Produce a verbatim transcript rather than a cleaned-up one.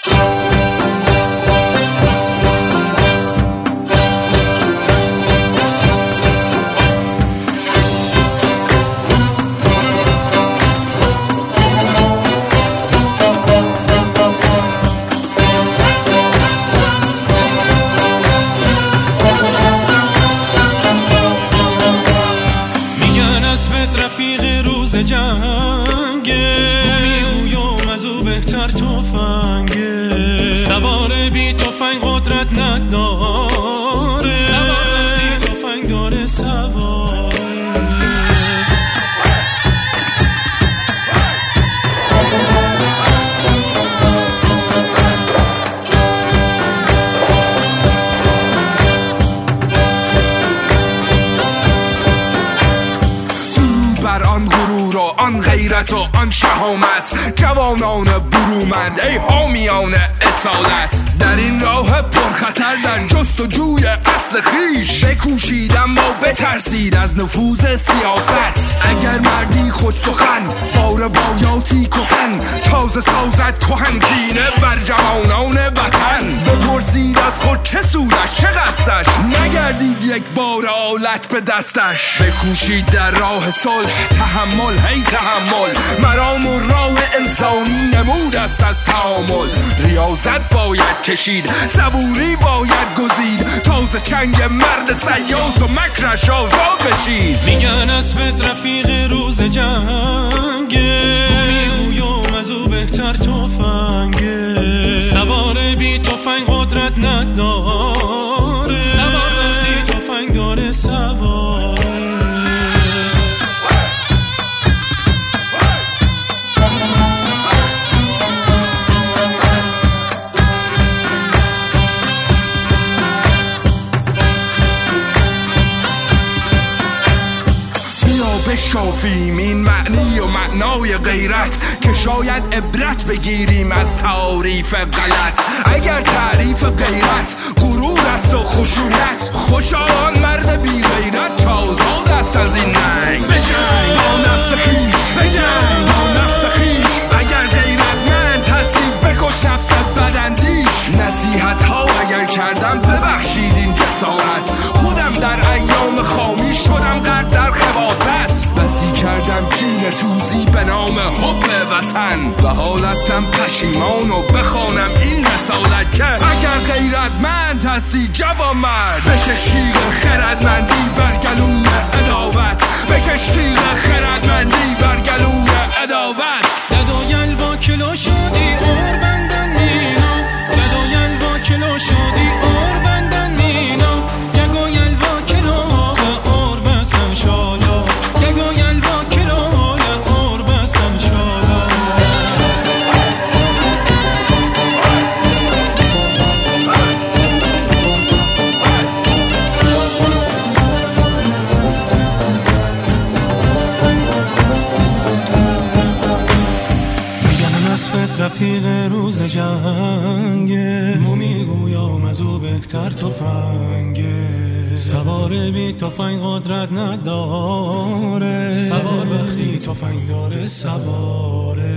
رفیق روز جنگه، میگویم از او بهتر تفنگه، سوار بی تفنگ قدرت نداره، سوار وقتی تفنگ داره سواره. آن غرور و آن غیرت و آن شهامت، جوانان برومند ای حامیان اصالت، در این راه پرخطر در جستجوی اصل خیش، بکوشید اما بترسید از نفوذ سیاست. اگر مردی خوش سخن با روایاتی کهن، تازه سازد کهن کینه بر جوانان وطن. بپرسید از خود چه سودش چه قصدش، نگردید یک بار آلت به دستش. بکوشید در راه صلح تحمل هی تحمل، مرام و راه انسانی نمود است از تعامل. ریاضت باید کشید صبوری باید گزید، تازه چنگ مرد سیاس و مکرش آزاد بشید. میگن اسمت رفیق روز جنگه، میگویم از او بهتر تفنگه، سوار بی تفنگ قدرت نداره، سوار وقتی تفنگ داره سواره. بشکافیم این معنی و معنای غیرت، که شاید عبرت بگیریم از تعاریف غلط. اگر تعریف غیرت غرور است و خشونت، خوشا آن مرد بی غیرت که آزاد است از این ننگ. بجنگ با نفس خیش، بجنگ با نفس خیش، اگر غیرتمند هستی بکش نفست بداندیش. نصیحت ها اگر کردم ببخشید این جسارت، خودم در ایام خامی شدم غرق در خباثت. بسی کردم کینه توزی به نام حب وطن، و حال هستم پشیمان و بخوانم این رسالت که اگر غیرتمند هستی جوان مرد، بکش تیغ خردمندی بر گلوی عداوت، بکش تیغ خردمندی بر گلوی عداوت. ددایل با کلو شدی اور بندن نینا، ددایل با کلو شدی اور بندن نینا، یگویل با کلو اور بسن شالا، یگویل با کلو اور بسن شالا. رفیق روز جنگه، مو میگویم از او بهتر تفنگه، سوار بی تفنگ قدرت نداره، سوار وقتی تفنگ داره سواره.